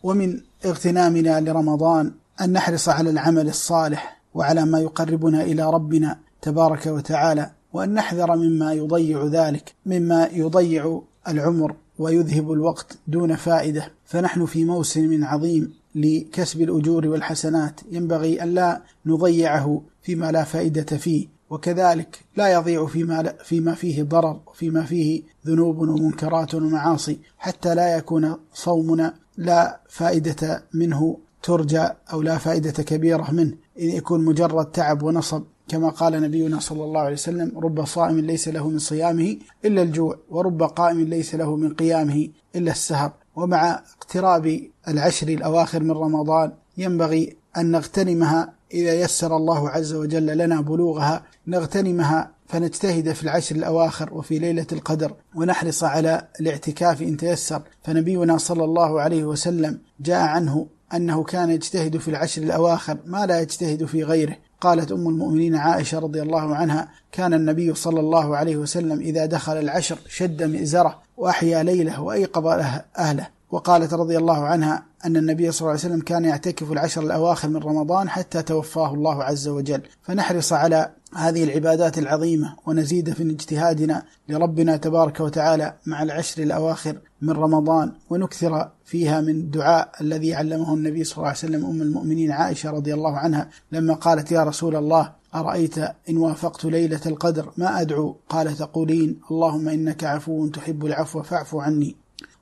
ومن اغتنامنا لرمضان أن نحرص على العمل الصالح وعلى ما يقربنا إلى ربنا تبارك وتعالى، وأن نحذر مما يضيع ذلك، مما يضيع العمر ويذهب الوقت دون فائدة. فنحن في موسم عظيم لكسب الأجور والحسنات، ينبغي أن لا نضيعه فيما لا فائدة فيه، وكذلك لا يضيع فيما فيه ضرر وفيما فيه ذنوب ومنكرات ومعاصي، حتى لا يكون صومنا لا فائدة منه ترجى أو لا فائدة كبيرة منه، إن يكون مجرد تعب ونصب، كما قال نبينا صلى الله عليه وسلم: رب صائم ليس له من صيامه إلا الجوع، ورب قائم ليس له من قيامه إلا السهر. ومع اقتراب العشر الأواخر من رمضان ينبغي أن نغتنمها إذا يسر الله عز وجل لنا بلوغها، نغتنمها فنجتهد في العشر الأواخر وفي ليلة القدر، ونحرص على الاعتكاف إن تيسر. فنبينا صلى الله عليه وسلم جاء عنه أنه كان يجتهد في العشر الأواخر ما لا يجتهد في غيره. قالت أم المؤمنين عائشة رضي الله عنها: كان النبي صلى الله عليه وسلم إذا دخل العشر شد مئزره وأحيا ليله وأيقظ أهله. وقالت رضي الله عنها أن النبي صلى الله عليه وسلم كان يعتكف العشر الأواخر من رمضان حتى توفاه الله عز وجل. فنحرص على هذه العبادات العظيمة ونزيد في اجتهادنا لربنا تبارك وتعالى مع العشر الأواخر من رمضان، ونكثر فيها من الدعاء الذي علمه النبي صلى الله عليه وسلم أم المؤمنين عائشة رضي الله عنها لما قالت: يا رسول الله، أرأيت إن وافقت ليلة القدر ما أدعو؟ قال: تقولين: اللهم إنك عفو تحب العفو فاعف عني.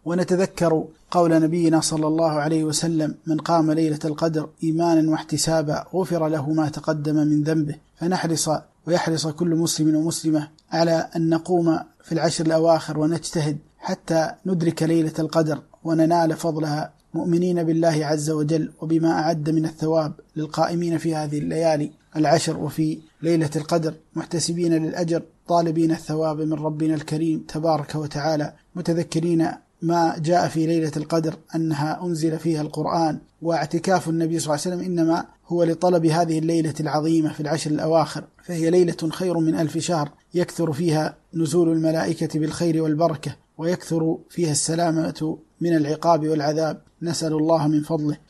ونتذكر قول نبينا صلى الله عليه وسلم: من قام ليلة القدر إيمانا واحتسابا غفر له ما تقدم من ذنبه. فنحرص ويحرص كل مسلم ومسلمة على أن نقوم في العشر الأواخر ونجتهد حتى ندرك ليلة القدر وننال فضلها، مؤمنين بالله عز وجل وبما أعد من الثواب للقائمين في هذه الليالي العشر وفي ليلة القدر، محتسبين للأجر طالبين الثواب من ربنا الكريم تبارك وتعالى، متذكرين ما جاء في ليلة القدر أنها أنزل فيها القرآن. واعتكاف النبي صلى الله عليه وسلم إنما هو لطلب هذه الليلة العظيمة في العشر الأواخر، فهي ليلة خير من 1000 شهر، يكثر فيها نزول الملائكة بالخير والبركة، ويكثر فيها السلامة من العقاب والعذاب. نسأل الله من فضله